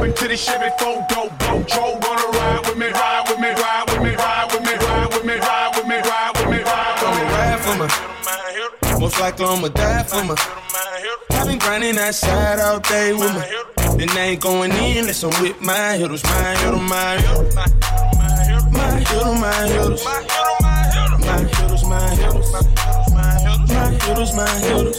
Stepping to the Chevy 4 dope, dope, Joe, wanna ride with me, ride with me, ride with me, ride with me, ride with me, ride with me, ride with me, ride with me. I'ma ride for me. Most likely I'ma die for me. I've been grinding that side all day with me. And I ain't going in unless I'm with my hitters, my hitter, my hitter. My hitter, my hitters. My hitters, my hitters. My hitters, my hitters.